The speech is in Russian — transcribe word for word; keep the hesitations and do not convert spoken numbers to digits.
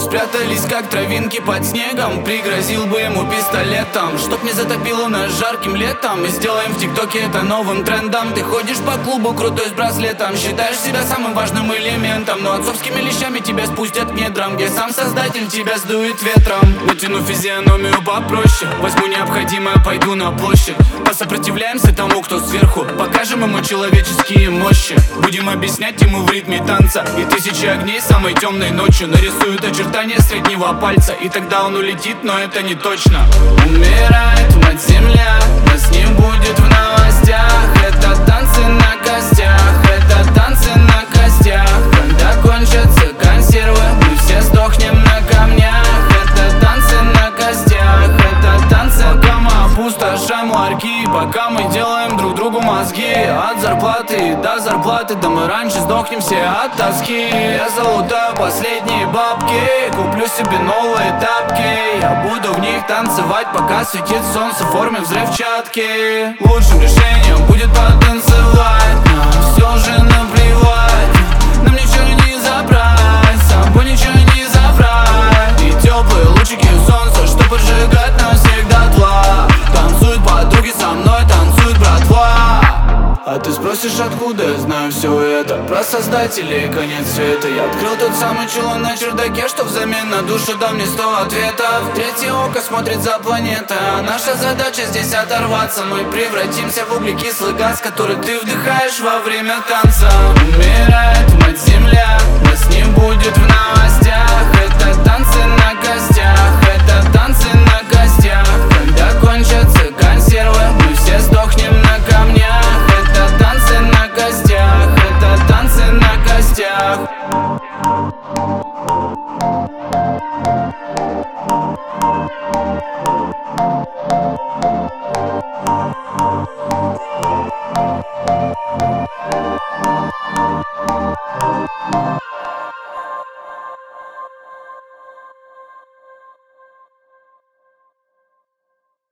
спрятались, как травинки под снегом. Пригрозил бы ему пистолетом, чтоб не затопило нас жарким летом. И сделаем в ТикТоке это новым трендом. Ты ходишь по клубу крутой с браслетом, считаешь себя самым важным элементом, но отцовскими лещами тебя спустят к недрам, где сам создатель тебя сдует ветром. Натяну физиономию попроще, возьму необходимое, пойду на площадь. Посопротивляемся тому, кто сверху, покажем ему человеческие мощи. Будем объяснять ему в ритме танца, и тысячи огней самой темной ночью нарисуют очертания среднего пальца. И тогда он улетит, но это не точно. Умирает мать земля, нас не будет в новостях. Это танцы на костях, это танцы на костях. Когда кончатся консервы, мы все сдохнем на камнях. Это танцы на костях, это танцы. Пока мы опустошаем ларьки, пока мы делаем друг другу мозги. От зарплаты до зарплаты, да мы раньше сдохнем все от тоски. Я залутаю последние бабки, куплю себе новые тапки. Я буду в них танцевать, пока светит солнце в форме взрывчатки. Лучшим решением будет потанцевать, нам все же наплевать. Нам ничего не забрать, с собой ничего не забрать. И теплые лучики солнца, что поджигать нас всех дотла. Танцуют подруги со мной, танцует братва. А ты спросишь, откуда я знаю все это? Про создателей конец света. Я открыл тот самый чулан на чердаке, что взамен на душу дал мне сто ответов. Третье око смотрит за планетой, а наша задача здесь оторваться. Мы превратимся в углекислый газ, который ты вдыхаешь во время танца. Умирает мать земля, нас не будет в новостях. Это танцы на костях, это танцы на костях. Когда кончатся консервы, мы все сдохнем на камнях. Это танцы на костях, это танцы на костях.